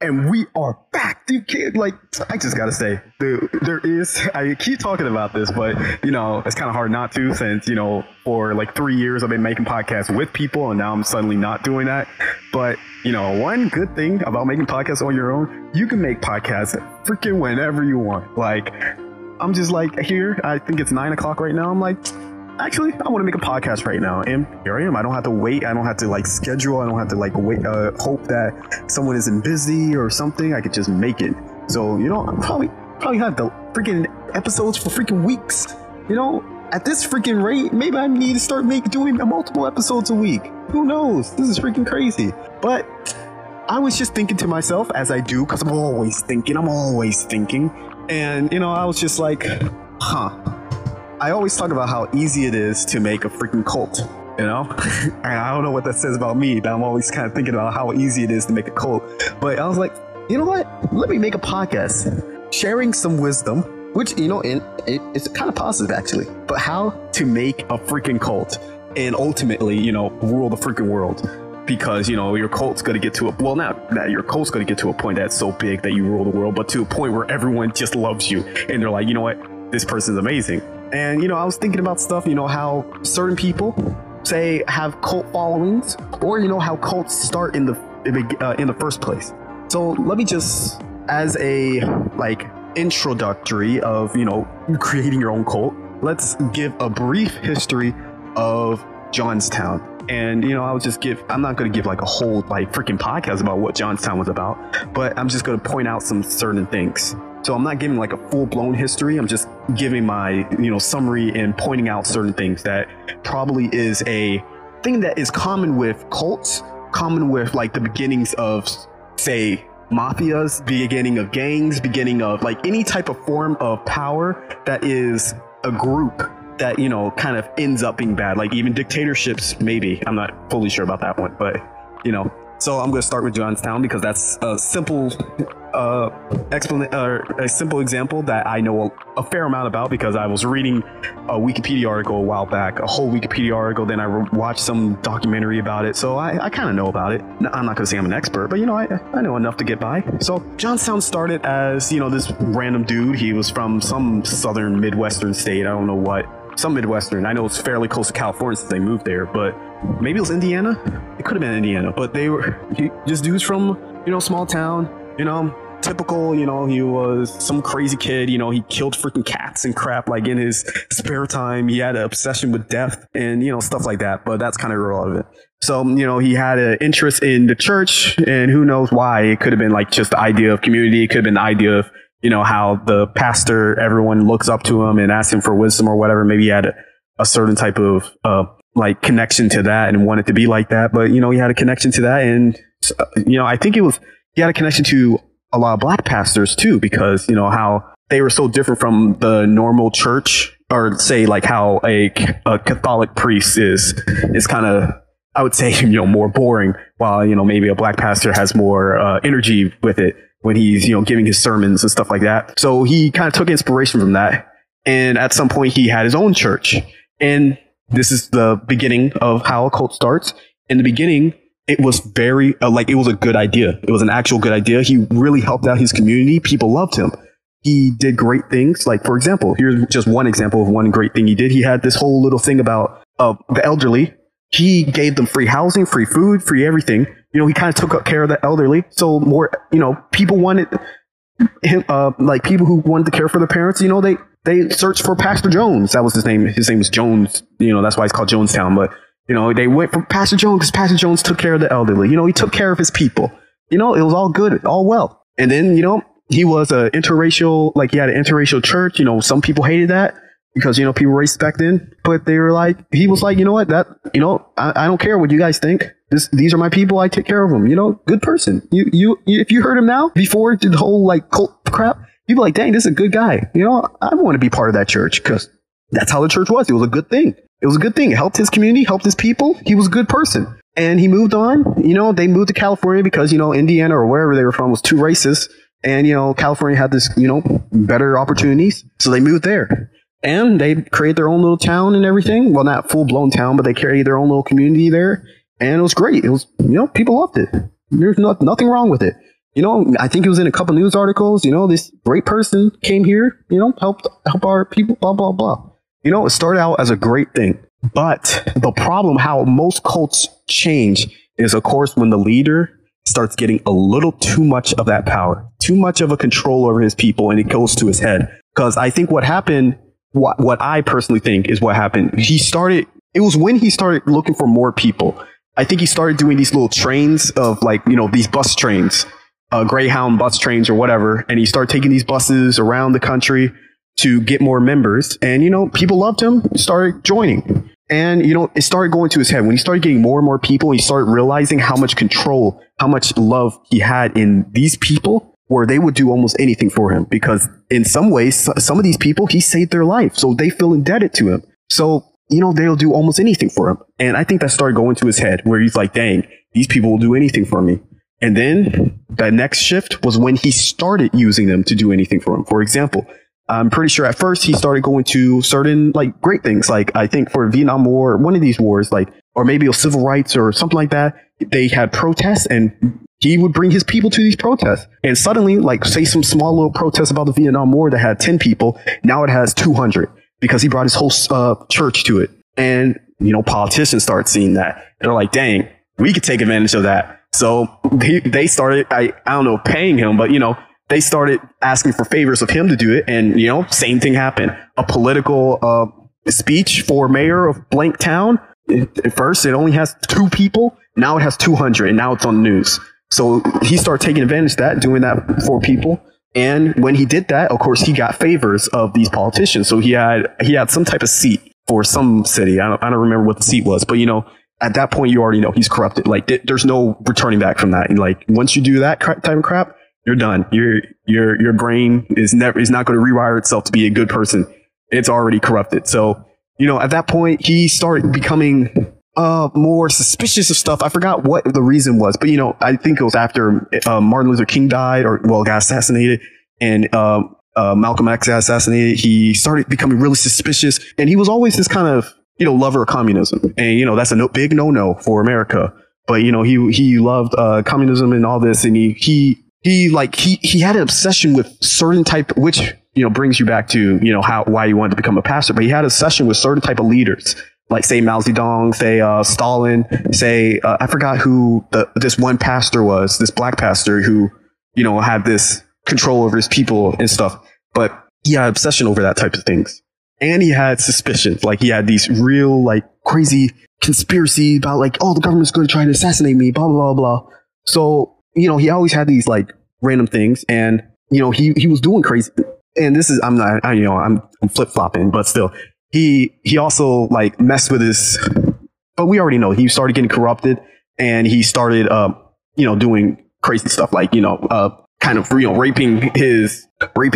And we are back, dude. Like, I just gotta say, I keep talking about this, but, it's kind of hard not to, since, for like 3 years I've been making podcasts with people, and now I'm suddenly not doing that. But, one good thing about making podcasts on your own, you can make podcasts freaking whenever you want. Like, I'm just like, here, I think it's 9 o'clock right now. I'm like, actually, I want to make a podcast right now, and here I am. I don't have to wait. I don't have to like schedule. I don't have to like wait, hope that someone isn't busy or something. I could just make it. So I'll probably have the freaking episodes for freaking weeks. At this freaking rate, maybe I need to start doing multiple episodes a week. Who knows? This is freaking crazy. But I was just thinking to myself, as I do, because I'm always thinking. And I was just like, I always talk about how easy it is to make a freaking cult, and I don't know what that says about me, but I'm always kind of thinking about how easy it is to make a cult. But I was like, you know what? Let me make a podcast sharing some wisdom, which, it's kind of positive actually, but how to make a freaking cult and ultimately, rule the freaking world. Because, your cult's going to get to your cult's going to get to a point that's so big that you rule the world, but to a point where everyone just loves you. And they're like, you know what? This person's amazing. And, I was thinking about stuff, how certain people, say, have cult followings, or, how cults start in the first place. So let me just, as a, introductory of, creating your own cult, let's give a brief history of Johnstown. And, I'm not going to give like a whole freaking podcast about what Johnstown was about, but I'm just going to point out some certain things. So I'm not giving like a full blown history. I'm just giving my, summary and pointing out certain things that probably is a thing that is common with cults, common with like the beginnings of, say, mafias, beginning of gangs, beginning of like any type of form of power that is a group that, kind of ends up being bad. Like even dictatorships, maybe. I'm not fully sure about that one, but, So I'm going to start with Johnstown because that's a simple a simple example that I know a fair amount about, because I was reading a Wikipedia article a while back, a whole Wikipedia article. Then I watched some documentary about it. So I kind of know about it. I'm not going to say I'm an expert, but, I know enough to get by. So Johnstown started as, this random dude. He was from some southern Midwestern state. I don't know what. Some Midwestern. I know it's fairly close to California since they moved there, but maybe it was Indiana. It could have been Indiana, but they were just dudes from, small town, typical, he was some crazy kid, he killed freaking cats and crap, like in his spare time. He had an obsession with death and, stuff like that, but that's kind of irrelevant. So, he had an interest in the church, and who knows why. It could have been like just the idea of community. It could have been the idea of, how the pastor, everyone looks up to him and asks him for wisdom or whatever. Maybe he had a certain type of, connection to that and wanted to be like that. But, he had a connection to that. And, I think he had a connection to a lot of black pastors too, because, how they were so different from the normal church, or say like how a Catholic priest is kind of, I would say, more boring, while, maybe a black pastor has more energy with it when he's, giving his sermons and stuff like that. So he kind of took inspiration from that. And at some point he had his own church. And this is the beginning of how a cult starts. In the beginning, it was very, it was a good idea. It was an actual good idea. He really helped out his community. People loved him. He did great things. Like, for example, here's just one example of one great thing he did. He had this whole little thing about the elderly. He gave them free housing, free food, free everything. He kind of took care of the elderly. So more, people wanted him, people who wanted to care for their parents, they searched for Pastor Jones. That was his name. His name was Jones. That's why it's called Jonestown. But, they went for Pastor Jones because Pastor Jones took care of the elderly. He took care of his people. It was all good, all well. And then, he was he had an interracial church. Some people hated that because, people were racist back then. But they were like, he was like, I don't care what you guys think. These are my people. I take care of them. Good person. If you heard him now, before the whole cult crap, you'd be like, dang, this is a good guy. I want to be part of that church, because that's how the church was. It was a good thing. It was a good thing. It helped his community, helped his people. He was a good person. And he moved on. They moved to California because, Indiana or wherever they were from was too racist. And, California had this, better opportunities. So they moved there. And they created their own little town and everything. Well, not full blown town, but they created their own little community there. And it was great. It was, people loved it. There's nothing wrong with it. I think it was in a couple news articles, this great person came here, help our people, blah, blah, blah. It started out as a great thing. But the problem, how most cults change is, of course, when the leader starts getting a little too much of that power, too much of a control over his people, and it goes to his head. Because I think what happened, what I personally think is what happened, it was when he started looking for more people. I think he started doing these little trains of these bus trains, Greyhound bus trains or whatever. And he started taking these buses around the country to get more members. And, people loved him, started joining. And, it started going to his head. When he started getting more and more people, he started realizing how much control, how much love he had in these people, where they would do almost anything for him. Because in some ways, some of these people, he saved their life. So they feel indebted to him. So, they'll do almost anything for him. And I think that started going to his head, where he's like, dang, these people will do anything for me. And then the next shift was when he started using them to do anything for him. For example, I'm pretty sure at first he started going to certain great things. Like I think for Vietnam War, one of these wars, or maybe a civil rights or something like that, they had protests and he would bring his people to these protests. And suddenly, say some small little protest about the Vietnam War that had 10 people, now it has 200 because he brought his whole church to it. And, politicians start seeing that. And they're like, dang, we could take advantage of that. So they started, I don't know, paying him, but, they started asking for favors of him to do it. And, same thing happened. A political speech for mayor of blank town. At first, it only has 2 people. Now it has 200. And now it's on the news. So he started taking advantage of that, doing that for people. And when he did that, of course, he got favors of these politicians. So he had some type of seat for some city. I don't remember what the seat was. But, at that point, you already know he's corrupted. There's no returning back from that. Once you do that type of crap, you're done. Your brain is not going to rewire itself to be a good person. It's already corrupted. So, at that point, he started becoming more suspicious of stuff. I forgot what the reason was, but I think it was after Martin Luther King died, got assassinated, and Malcolm X got assassinated. He started becoming really suspicious, and he was always this kind of lover of communism, and that's a big no for America. But he loved communism and all this, and he had an obsession with certain type, which brings you back to why he wanted to become a pastor. But he had an obsession with certain type of leaders, like say Mao Zedong, say Stalin, say I forgot who this one pastor was, this black pastor who had this control over his people and stuff. But he had an obsession over that type of things, and he had suspicions. He had these real crazy conspiracy about the government's going to try to assassinate me, blah blah blah blah. So he always had these random things, and he was doing crazy. And this is I'm flip flopping, but still, he also messed with his. But we already know he started getting corrupted, and he started doing crazy stuff kind of raping his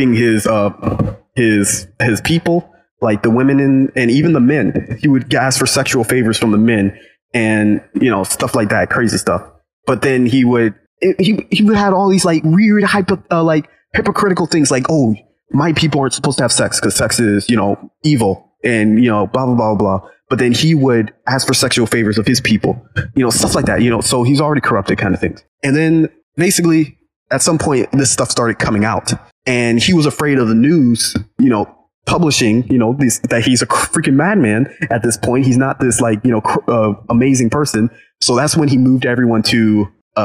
people, the women and even the men. He would ask for sexual favors from the men, and stuff like that, crazy stuff. But then he would have all these weird hypocritical things oh, my people aren't supposed to have sex because sex is evil, and blah blah blah blah. But then he would ask for sexual favors of his people, stuff like that. So he's already corrupted kind of things. And then basically at some point this stuff started coming out, and he was afraid of the news publishing that he's a freaking madman. At this point, he's not this amazing person. So that's when he moved everyone to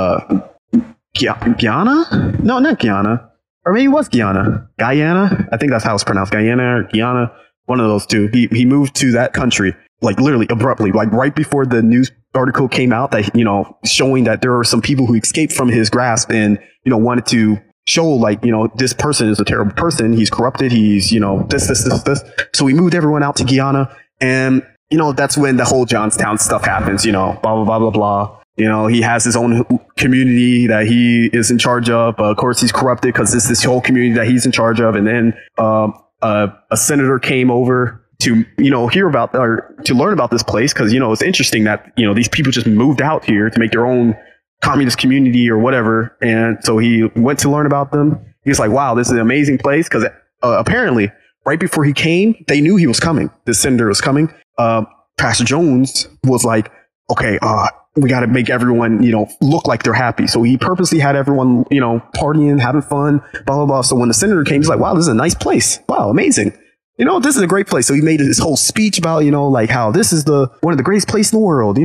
Guyana? No, not Guyana. Or maybe it was Guyana. Guyana? I think that's how it's pronounced. Guyana or Guyana. One of those two. He moved to that country, literally abruptly, right before the news article came out that, showing that there were some people who escaped from his grasp and, wanted to show this person is a terrible person. He's corrupted. He's, this. So he moved everyone out to Guyana. And, that's when the whole Johnstown stuff happens, blah, blah, blah, blah, blah. He has his own community that he is in charge of. Of course, he's corrupted because it's this whole community that he's in charge of. And then a senator came over to, hear about or to learn about this place because, it's interesting that, these people just moved out here to make their own communist community or whatever. And so he went to learn about them. He was like, wow, this is an amazing place because apparently right before he came, they knew he was coming. The senator was coming. Pastor Jones was like, okay, we got to make everyone, look like they're happy. So he purposely had everyone, partying, having fun, blah, blah, blah. So when the senator came, he's like, wow, this is a nice place. Wow, amazing. This is a great place. So he made this whole speech about, like how this is one of the greatest places in the world.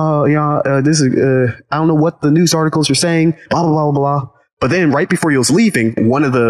This is, I don't know what the news articles are saying, blah, blah, blah, blah. But then right before he was leaving, one of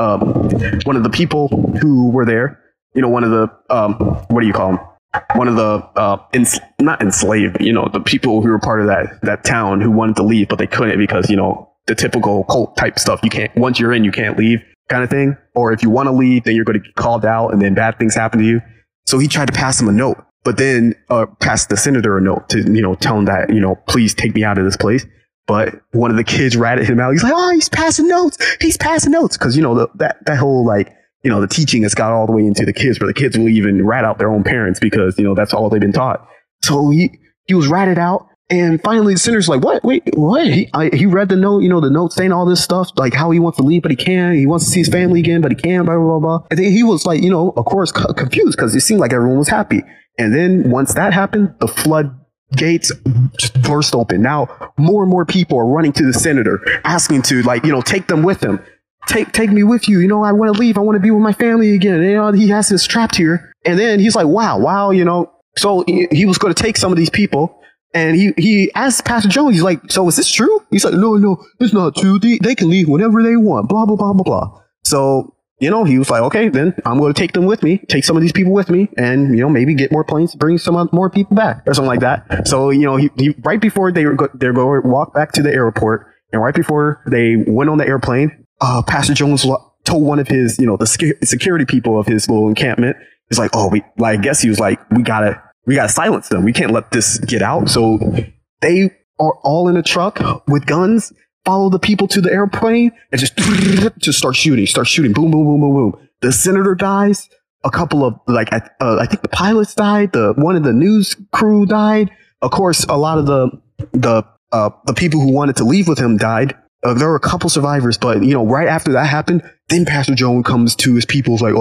the people who were there, one of the, what do you call them? One of the, not enslaved, the people who were part of that town who wanted to leave, but they couldn't because, the typical cult type stuff. You can't, once you're in, you can't leave kind of thing. Or if you want to leave, then you're going to get called out and then bad things happen to you. So he tried to pass him a note, but then passed the senator a note to, tell him that, please take me out of this place. But one of the kids ratted him out. He's like, oh, he's passing notes. He's passing notes. Because, that whole the teaching has got all the way into the kids, where the kids will even rat out their own parents because, that's all they've been taught. So he was ratted out. And finally, the senator's like, what? Wait, what? He read the note, the note saying all this stuff, like how he wants to leave, but he can't. He wants to see his family again, but he can't, blah, blah, blah, blah. And then he was like, of course, confused because it seemed like everyone was happy. And then once that happened, the floodgates just burst open. Now, more and more people are running to the senator, asking to, take them with him. Take me with you. I want to leave. I want to be with my family again. And, he has us trapped here. And then he's like, wow. So he was going to take some of these people. And he asked Pastor Jones, he's like, so is this true? He's like, no, it's not true. They can leave whenever they want, blah, blah, blah, blah, blah. So, he was like, okay, then I'm going to take them with me, take some of these people with me, and, maybe get more planes to bring some more people back or something like that. So, he right before they're going to walk back to the airport, and right before they went on the airplane, Pastor Jones told one of his, the security people of his little encampment, he's like, I guess he was like, we gotta silence them. We can't let this get out. So they are all in a truck with guns, follow the people to the airplane, and just start shooting. Boom, boom, boom, boom, boom. The senator dies. A couple of, I think the pilots died. One of the news crew died. Of course, a lot of the people who wanted to leave with him died. There were a couple survivors, but, right after that happened, then Pastor Jones comes to his people, like,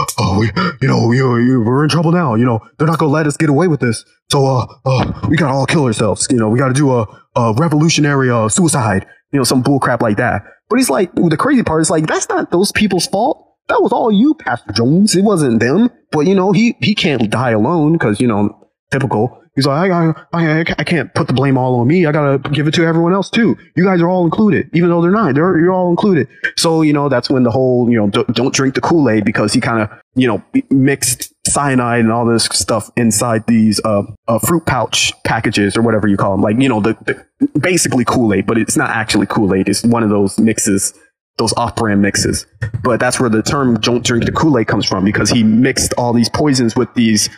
we're in trouble now. They're not going to let us get away with this. So, we got to all kill ourselves. We got to do a revolutionary suicide, some bull crap like that. But he's like, the crazy part is like, that's not those people's fault. That was all you, Pastor Jones. It wasn't them. But, he can't die alone because, typical. He's like, I can't put the blame all on me. I got to give it to everyone else, too. You guys are all included, even though they're not. You're all included. So, that's when the whole, don't drink the Kool-Aid, because he kind of, mixed cyanide and all this stuff inside these fruit pouch packages or whatever you call them. Like, the basically Kool-Aid, but it's not actually Kool-Aid. It's one of those mixes, those off-brand mixes. But that's where the term "don't drink the Kool-Aid" comes from, because he mixed all these poisons with these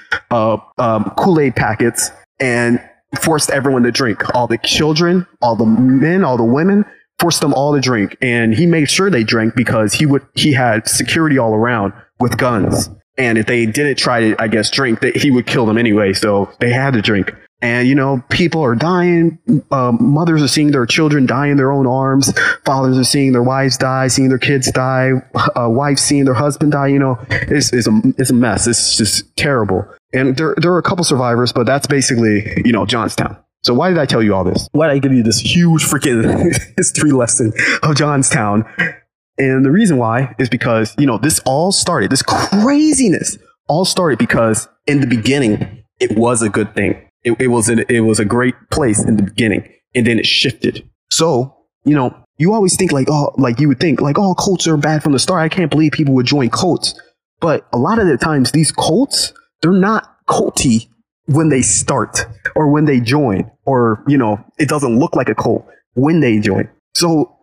Kool-Aid packets and forced everyone to drink. All the children, all the men, all the women, forced them all to drink. And he made sure they drank because he had security all around with guns. And if they didn't try to, I guess, drink, he would kill them anyway. So they had to drink. And, people are dying. Mothers are seeing their children die in their own arms. Fathers are seeing their wives die, seeing their kids die. Wives seeing their husband die. It's a mess. It's just terrible. And there are a couple survivors, but that's basically, Johnstown. So why did I tell you all this? Why did I give you this huge freaking history lesson of Johnstown? And the reason why is because, this craziness all started because in the beginning, it was a good thing. It was a great place in the beginning, and then it shifted. So, you always think you would think cults are bad from the start. I can't believe people would join cults. But a lot of the times these cults, they're not culty when they start or when they join, or, it doesn't look like a cult when they join. So,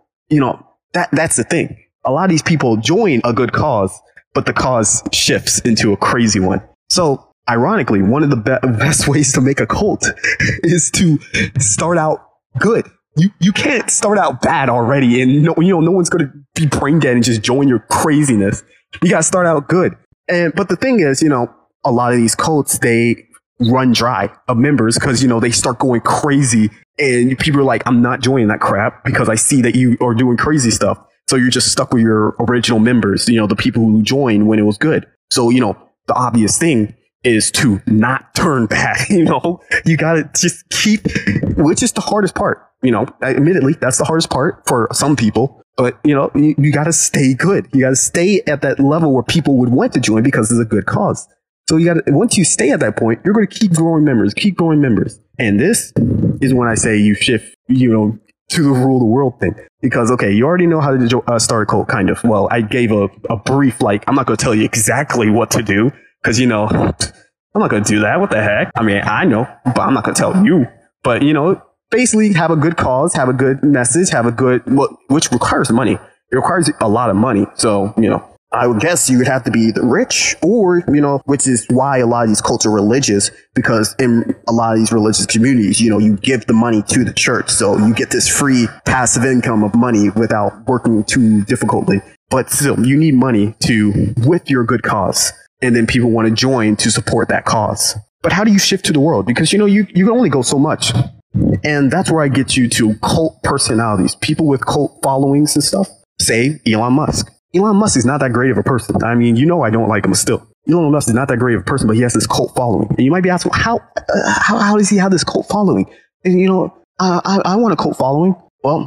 that's the thing. A lot of these people join a good cause, but the cause shifts into a crazy one. So, ironically, one of the best ways to make a cult is to start out good. You can't start out bad already, and no one's going to be brain dead and just join your craziness. You got to start out good. But the thing is, a lot of these cults, they run dry of members because, they start going crazy, and people are like, I'm not joining that crap because I see that you are doing crazy stuff. So you're just stuck with your original members, the people who joined when it was good. So, the obvious thing is to not turn back. You got to just keep, which is the hardest part. Admittedly, that's the hardest part for some people. But, you got to stay good. You got to stay at that level where people would want to join because it's a good cause. So once you stay at that point, you're going to keep growing members. And this is when I say you shift, to the rule the world thing. Because, okay, you already know how to start a cult, kind of. Well, I gave a brief, I'm not going to tell you exactly what to do. Because, I'm not going to do that. What the heck? I mean, I know, but I'm not going to tell you. But, basically have a good cause, have a good message, which requires money. It requires a lot of money. So, I would guess you would have to be either rich or, which is why a lot of these cults are religious, because in a lot of these religious communities, you give the money to the church. So you get this free passive income of money without working too difficultly. But still, you need money with your good cause. And then people want to join to support that cause. But how do you shift to the world? Because, you can only go so much. And that's where I get you to cult personalities, people with cult followings and stuff. Say Elon Musk. Elon Musk is not that great of a person. I mean, I don't like him still. Elon Musk is not that great of a person, but he has this cult following. And you might be asking, how does he have this cult following? And, I want a cult following. Well,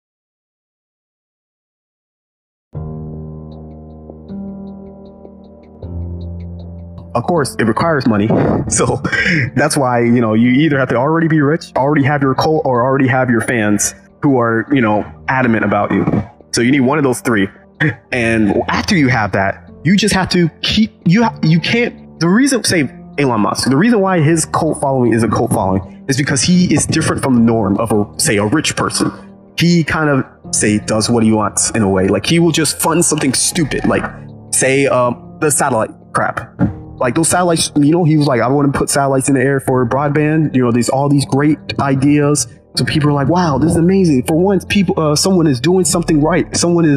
of course, it requires money. So that's why, you either have to already be rich, already have your cult, or already have your fans who are, adamant about you. So you need one of those three. And after you have that, you just have to you can't, the reason, say Elon Musk, the reason why his cult following is a cult following is because he is different from the norm of a rich person. He kind of, does what he wants in a way. Like, he will just fund something stupid, like, the satellite crap. Like those satellites, he was like, I want to put satellites in the air for broadband. There's all these great ideas. So people are like, wow, this is amazing. For once, someone is doing something right.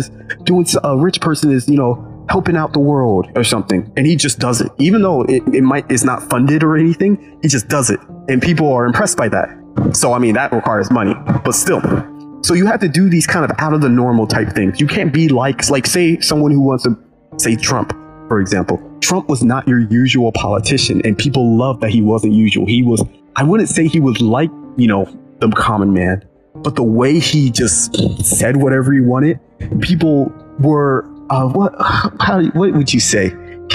A rich person is, helping out the world or something. And he just does it. Even though it's not funded or anything, he just does it. And people are impressed by that. So, I mean, that requires money, but still. So you have to do these kind of out of the normal type things. You can't be like say someone who wants to, say Trump, for example. Trump was not your usual politician, and people loved that he wasn't usual. I wouldn't say he was like, the common man, but the way he just said whatever he wanted, people were, what would you say?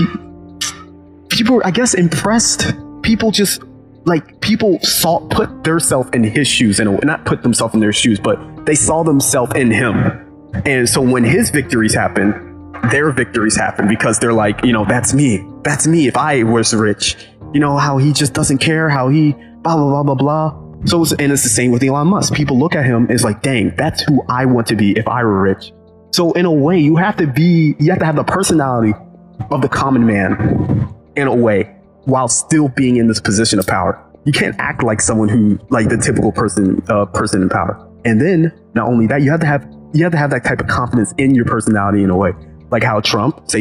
People were, I guess, impressed. People just, people put themselves in his shoes, and not put themselves in their shoes, but they saw themselves in him. And so when his victories happen, their victories happen because they're like, that's me if I was rich. How he just doesn't care, how he blah blah blah blah blah. So and it's the same with Elon Musk. People look at him, it's like, dang, that's who I want to be if I were rich. So in a way, you have to have the personality of the common man in a way, while still being in this position of power. You can't act like someone who, like the typical person in power. And then not only that, you have to have that type of confidence in your personality in a way. Like how Trump is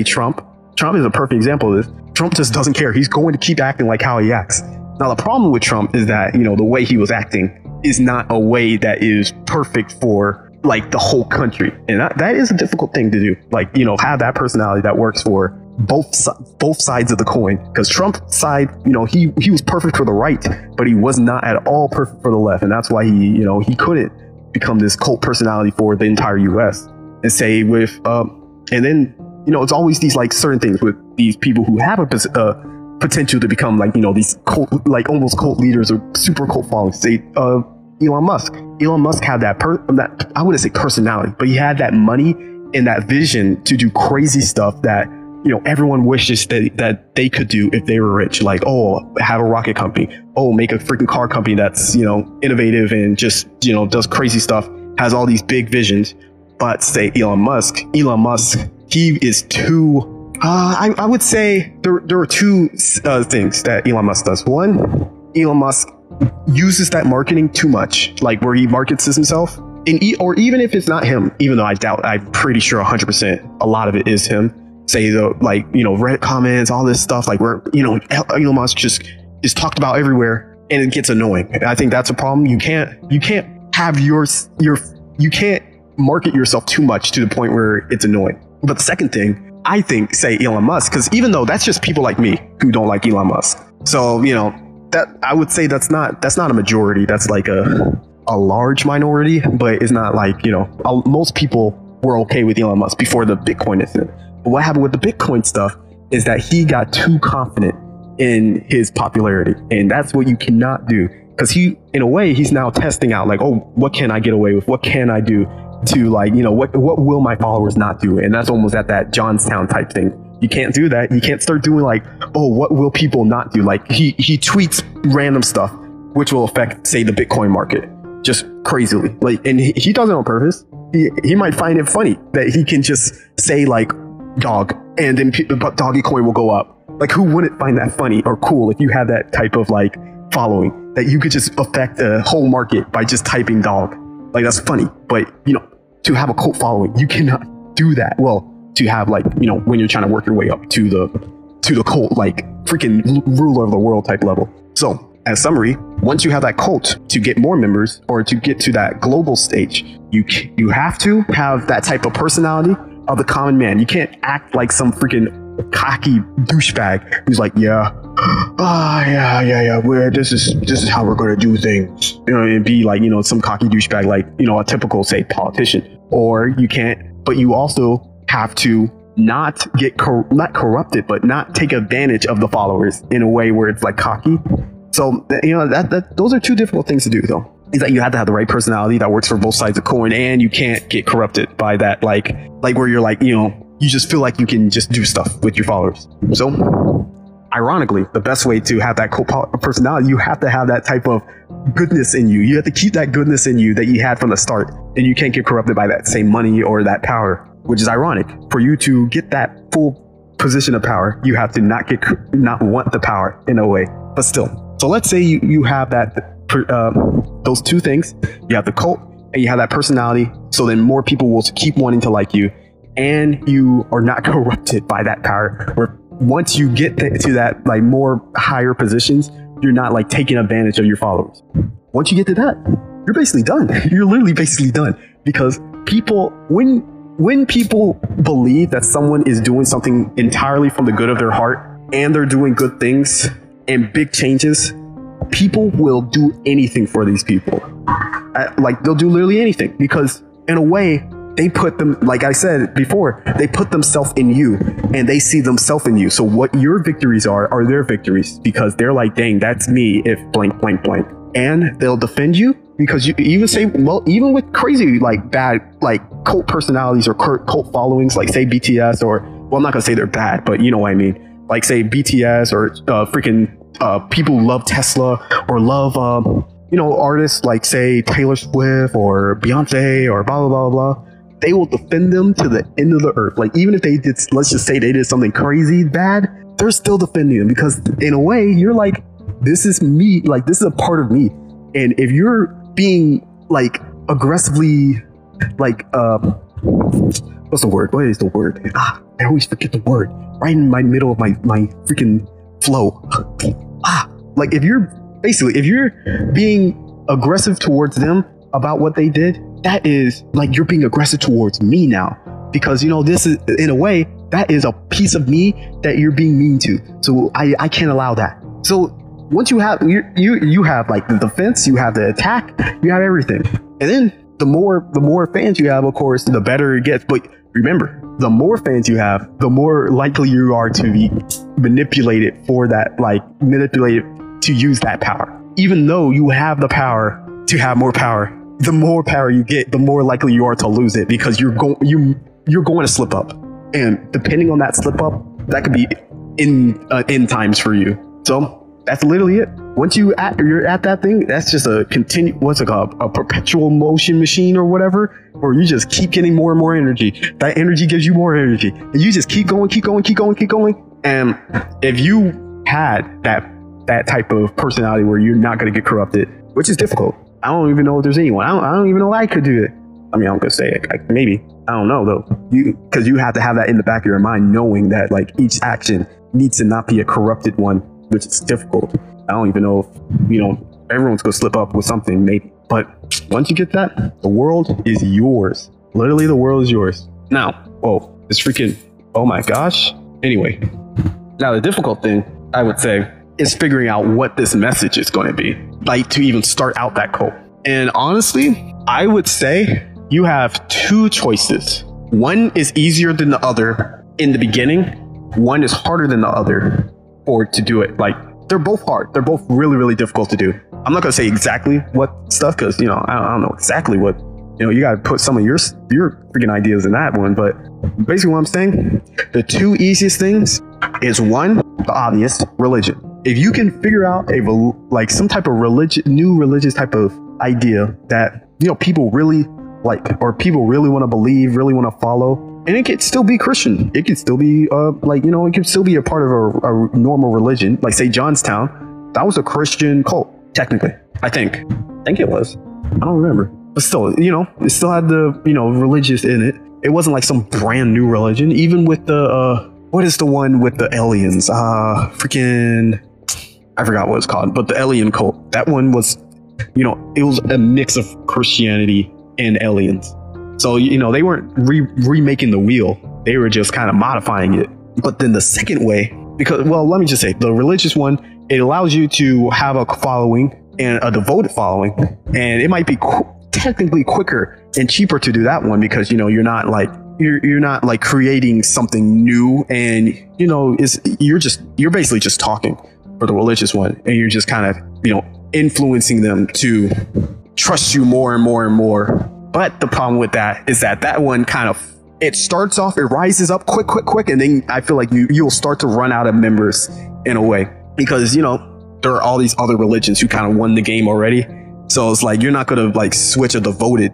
a perfect example of this. Trump just doesn't care. He's going to keep acting like how he acts. Now, the problem with Trump is that, the way he was acting is not a way that is perfect for the whole country. And that is a difficult thing to do. Have that personality that works for both sides of the coin. Because Trump's side, he was perfect for the right, but he was not at all perfect for the left. And that's why he couldn't become this cult personality for the entire US. And say with, and then, it's always these certain things with these people who have a potential to become these cult, almost cult leaders or super cult followers. Say Elon Musk. Elon Musk had that I wouldn't say personality, but he had that money and that vision to do crazy stuff that everyone wishes that they could do if they were rich. Like, have a rocket company. Make a freaking car company that's innovative and just does crazy stuff. Has all these big visions. But say Elon Musk, he is too. I would say there are two things that Elon Musk does. One, Elon Musk uses that marketing too much, where he markets himself, or even if it's not him, even though I'm pretty sure 100% a lot of it is him. Say Reddit comments, all this stuff, where Elon Musk just is talked about everywhere, and it gets annoying. And I think that's a problem. You can't have you can't market yourself too much to the point where it's annoying. But the second thing I think, say Elon Musk, because even though that's just people like me who don't like Elon Musk. So, that I would say that's not a majority. That's like a large minority, but it's not like, most people were okay with Elon Musk before the Bitcoin incident. But what happened with the Bitcoin stuff is that he got too confident in his popularity. And that's what you cannot do. Because in a way, he's now testing out like, oh, what can I get away with? What can I do to what will my followers not do? And that's almost at that Johnstown type thing. You can't do that. You can't start doing like, oh, what will people not do? Like he tweets random stuff, which will affect, say, the Bitcoin market just crazily. Like, and he does it on purpose. He might find it funny that he can just say like dog, and then doggy coin will go up. Like, who wouldn't find that funny or cool if you had that type of like following that you could just affect the whole market by just typing dog? Like, that's funny. But to have a cult following, you cannot do that. Well, to have like, when you're trying to work your way up to the cult, like freaking ruler of the world type level. So as summary, once you have that cult, to get more members or to get to that global stage, you have to have that type of personality of the common man. You can't act like some freaking cocky douchebag who's like, yeah, this is how we're gonna do things, and be like, some cocky douchebag, like, a typical, say, politician. Or you can't, but you also have to not get not corrupted, but not take advantage of the followers in a way where it's like cocky. So those are two difficult things to do, though. Is that you have to have the right personality that works for both sides of the coin, and you can't get corrupted by that, like where you're like, you just feel like you can just do stuff with your followers. So ironically, the best way to have that personality, you have to have that type of goodness in you. You have to keep that goodness in you that you had from the start, and you can't get corrupted by that same money or that power, which is ironic. For you to get that full position of power, you have to not want the power in a way, but still. So let's say you have those two things. You have the cult and you have that personality. So then more people will keep wanting to like you, and you are not corrupted by that power. Where once you get to that like more higher positions, you're not like taking advantage of your followers. Once you get to that, you're basically done. You're literally basically done, because people, when people believe that someone is doing something entirely from the good of their heart, and they're doing good things and big changes, people will do anything for these people. Like, they'll do literally anything, because in a way, they put them, like I said before, they put themselves in you, and they see themselves in you. So what your victories are their victories, because they're like, dang, that's me if blank, blank, blank. And they'll defend you, because you even say, well, even with crazy, like bad, like cult personalities or cult followings, like say BTS, or, well, I'm not gonna say they're bad, but you know what I mean. Like say BTS or freaking people who love Tesla or love, artists like say Taylor Swift or Beyonce or blah, blah, blah, blah. They will defend them to the end of the earth. Like, even if they did, let's just say they did something crazy bad, they're still defending them, because in a way you're like, this is me, like this is a part of me. And if you're being like aggressively, like, what's the word? What is the word? I always forget the word. Right in my middle of my freaking flow. Like if you're being aggressive towards them about what they did, that is like you're being aggressive towards me now, because this is, in a way, that is a piece of me that you're being mean to. So I can't allow that. So once you have you have like the defense, you have the attack, you have everything, and then the more fans you have, of course, the better it gets. But remember, the more fans you have, the more likely you are to be manipulated to use that power. Even though you have the power to have more power, the more power you get, the more likely you are to lose it, because you're going to slip up, and depending on that slip up, that could be end times for you. So that's literally it. Once you're at that thing, that's just a a perpetual motion machine or whatever, where you just keep getting more and more energy. That energy gives you more energy, and you just keep going. And if you had that type of personality where you're not going to get corrupted, which is difficult. I don't even know if there's anyone. I don't even know if I could do it. I mean, I'm gonna say it. Maybe. I don't know though. Because you have to have that in the back of your mind, knowing that like each action needs to not be a corrupted one, which is difficult. I don't even know if everyone's gonna slip up with something, maybe. But once you get that, the world is yours. Literally, the world is yours. Now, this freaking Oh my gosh. Anyway, now the difficult thing, I would say, is figuring out what this message is going to be, like to even start out that cult. And honestly, I would say you have two choices. One is easier than the other in the beginning. One is harder than the other for to do it. Like, they're both hard. They're both really, really difficult to do. I'm not going to say exactly what stuff, because, you know, I don't know exactly what, you know, you got to put some of your freaking ideas in that one. But basically what I'm saying, the two easiest things is one, the obvious, religion. If you can figure out like some type of new religious type of idea that, you know, people really like, or people really want to believe, really want to follow, and it could still be Christian. It could still be like, you know, it could still be a part of a normal religion. Like, say, Johnstown, that was a Christian cult, technically. I think it was. I don't remember. But still, you know, it still had the, you know, religious in it. It wasn't like some brand new religion. Even with the, what is the one with the aliens? Freaking, I forgot what it's called, but the alien cult. That one was, you know, it was a mix of Christianity and aliens. So, you know, they weren't remaking the wheel. They were just kind of modifying it. But then the second way, because, well, let me just say, the religious one, it allows you to have a following and a devoted following. And it might be technically quicker and cheaper to do that one, because, you know, you're not like creating something new, and, you know, you're basically just talking for the religious one, and you're just kind of, you know, influencing them to trust you more and more and more. But the problem with that is that one kind of, it starts off, it rises up quick, and then I feel like you'll start to run out of members in a way, because, you know, there are all these other religions who kind of won the game already. So it's like, you're not going to like switch a devoted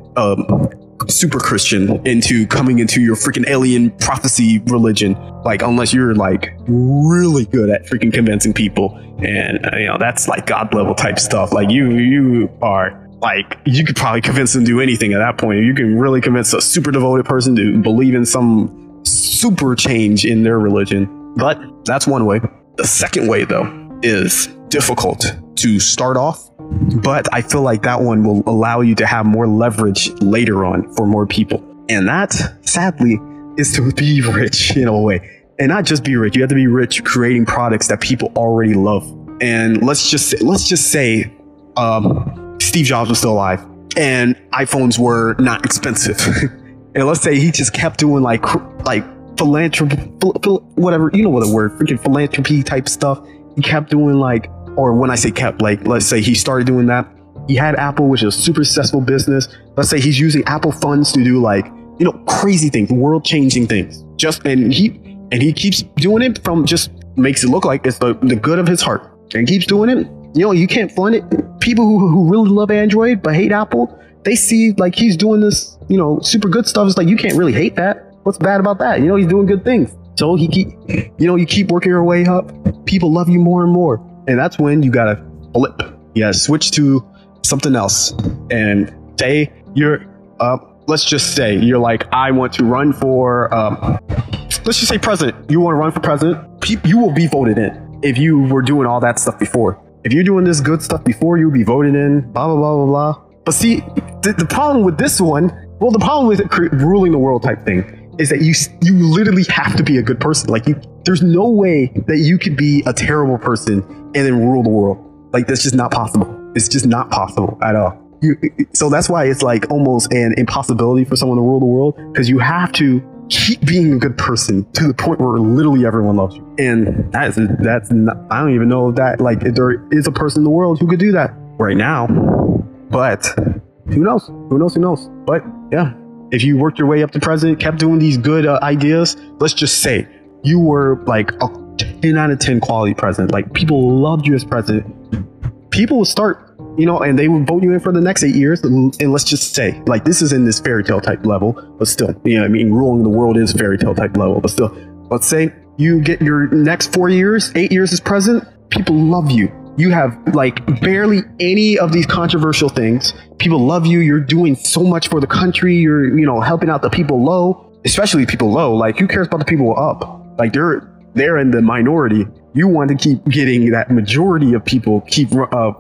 super Christian into coming into your freaking alien prophecy religion, like, unless you're like really good at freaking convincing people. And, you know, that's like God level type stuff. Like, you are like, you could probably convince them to do anything at that point. You can really convince a super devoted person to believe in some super change in their religion. But that's one way. The second way, though, is difficult to start off, but I feel like that one will allow you to have more leverage later on for more people. And that, sadly, is to be rich in a way. And not just be rich. You have to be rich creating products that people already love. And let's just say Steve Jobs was still alive and iPhones were not expensive. And let's say he just kept doing like philanthropy, whatever, you know what the word, freaking philanthropy type stuff. He kept doing like, or when I say kept, like, let's say he started doing that. He had Apple, which is a super successful business. Let's say he's using Apple funds to do like, you know, crazy things, world changing things. And he keeps doing it from, just makes it look like it's the good of his heart, and keeps doing it. You know, you can't fund it. People who really love Android but hate Apple, they see like he's doing this, you know, super good stuff. It's like, you can't really hate that. What's bad about that? You know, he's doing good things. So you keep working your way up. People love you more and more. And that's when you gotta flip. You gotta switch to something else. And say you're, let's just say you're like, I want to run for, let's just say president. You want to run for president. You will be voted in if you were doing all that stuff before. If you're doing this good stuff before, you'll be voted in, blah, blah, blah, blah, blah. But see, the problem with this one, well, the problem with ruling the world type thing is that you literally have to be a good person. Like, there's no way that you could be a terrible person and then rule the world. Like, that's just not possible. It's just not possible at all. So that's why it's like almost an impossibility for someone to rule the world, because you have to keep being a good person to the point where literally everyone loves you. And that's not, I don't even know that, like, if there is a person in the world who could do that right now. But who knows? But yeah, if you worked your way up to president, kept doing these good ideas, let's just say you were like a 10 out of 10 quality president. Like, people loved you as president. People would start, you know, and they would vote you in for the next 8 years. And let's just say, like, this is in this fairy tale type level, but still, you know, I mean, ruling the world is fairy tale type level, but still, let's say you get your next 4 years, 8 years as president. People love you. You have like barely any of these controversial things. People love you. You're doing so much for the country. You're, you know, helping out the people low, especially people low. Like, who cares about the people up? Like, they're in the minority. You want to keep getting that majority of people keep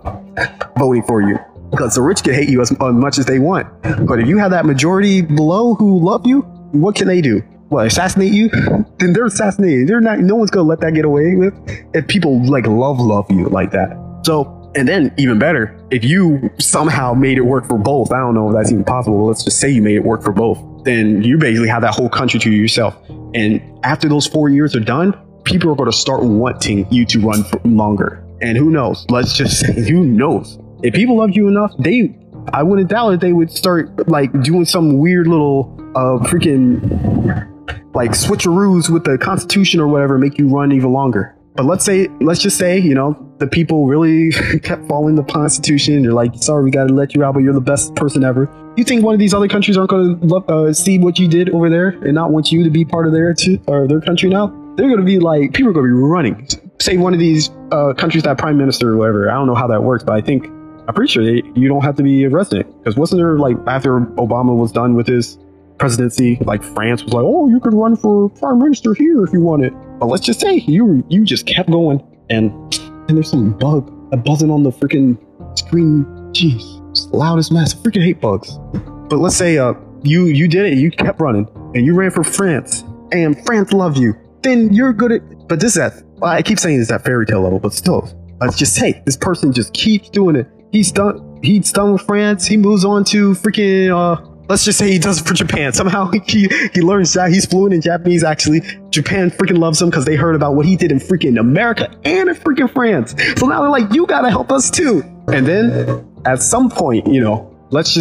voting for you, because the rich can hate you as much as they want. But if you have that majority below who love you, what can they do? what, assassinate you, then they're assassinated. They're not. No one's gonna let that get away with if people like love you like that. So. And then even better, if you somehow made it work for both, I don't know if that's even possible, but let's just say you made it work for both, then you basically have that whole country to yourself. And after those 4 years are done, people are going to start wanting you to run for longer. And who knows? Let's just say, who knows? If people love you enough, I wouldn't doubt it, they would start like doing some weird little freaking like switcheroos with the Constitution or whatever, make you run even longer. But let's just say, you know, the people really kept following the Constitution. They're like, sorry, we got to let you out, but you're the best person ever. You think one of these other countries aren't going to see what you did over there and not want you to be part of their country now? They're going to be like, people are going to be running. Say one of these countries that prime minister or whatever. I don't know how that works, but I'm pretty sure you don't have to be a resident. Because wasn't there, like, after Obama was done with his presidency, like France was like, oh, you could run for prime minister here if you want it. But let's just say you just kept going, and there's some bug buzzing on the freaking screen. Jeez, it's the loudest mess. I freaking hate bugs. But let's say you did it. You kept running, and you ran for France, and France loved you. Then you're good at. But I keep saying it's that fairy tale level, but still, let's just say this person just keeps doing it. He's done with France. He moves on to freaking. Let's just say he does it for Japan. Somehow he learns that he's fluent in Japanese, actually. Japan freaking loves him because they heard about what he did in freaking America and in freaking France. So now they're like, you gotta help us too. And then at some point, you know,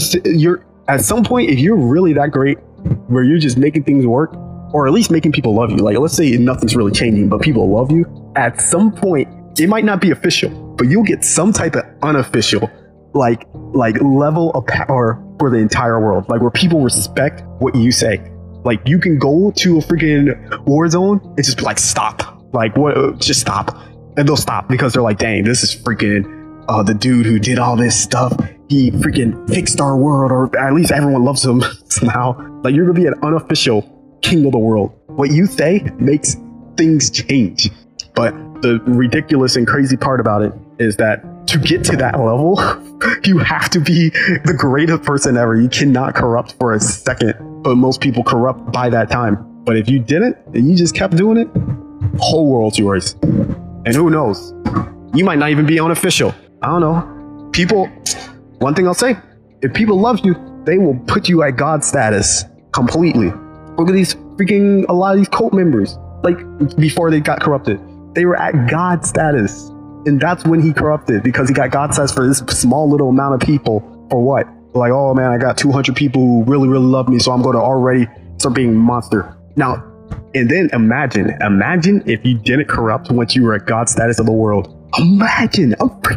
at some point, if you're really that great, where you're just making things work, or at least making people love you, like let's say nothing's really changing, but people love you, at some point, it might not be official, but you'll get some type of unofficial, like level of power for the entire world, like where people respect what you say. Like you can go to a freaking war zone and just be like, stop, like what, just stop, and they'll stop because they're like, dang, this is freaking the dude who did all this stuff. He freaking fixed our world, or at least everyone loves him somehow. Like you're gonna be an unofficial king of the world. What you say makes things change. But the ridiculous and crazy part about it is that to get to that level, you have to be the greatest person ever. You cannot corrupt for a second, but most people corrupt by that time. But if you didn't, and you just kept doing it, whole world's yours. And who knows? You might not even be unofficial. I don't know. People, one thing I'll say, if people love you, they will put you at God status completely. Look at a lot of these cult members, like before they got corrupted, they were at God status. And that's when he corrupted, because he got God status for this small little amount of people. For what? Like, oh man, I got 200 people who really, really love me, so I'm going to already start being a monster. Now, and then imagine if you didn't corrupt once you were at God status of the world. Imagine.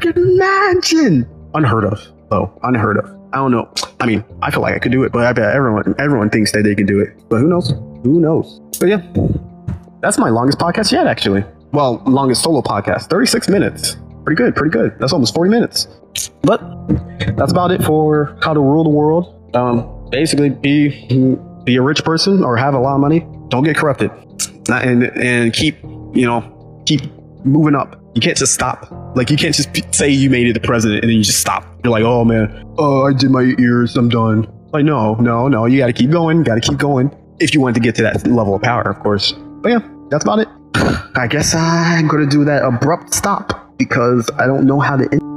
Unheard of, though. Unheard of. I don't know. I mean, I feel like I could do it, but I bet everyone thinks that they can do it. But who knows? Who knows? But yeah, that's my longest podcast yet, actually. Well, longest solo podcast, 36 minutes. Pretty good. That's almost 40 minutes. But that's about it for how to rule the world. Basically, be a rich person or have a lot of money. Don't get corrupted, and keep moving up. You can't just stop. Like, you can't just say you made it the president and then you just stop. You're like, oh man, I did my 8 years, I'm done. Like, no. You got to keep going. If you want to get to that level of power, of course. But yeah, that's about it. I guess I'm going to do that abrupt stop because I don't know how to end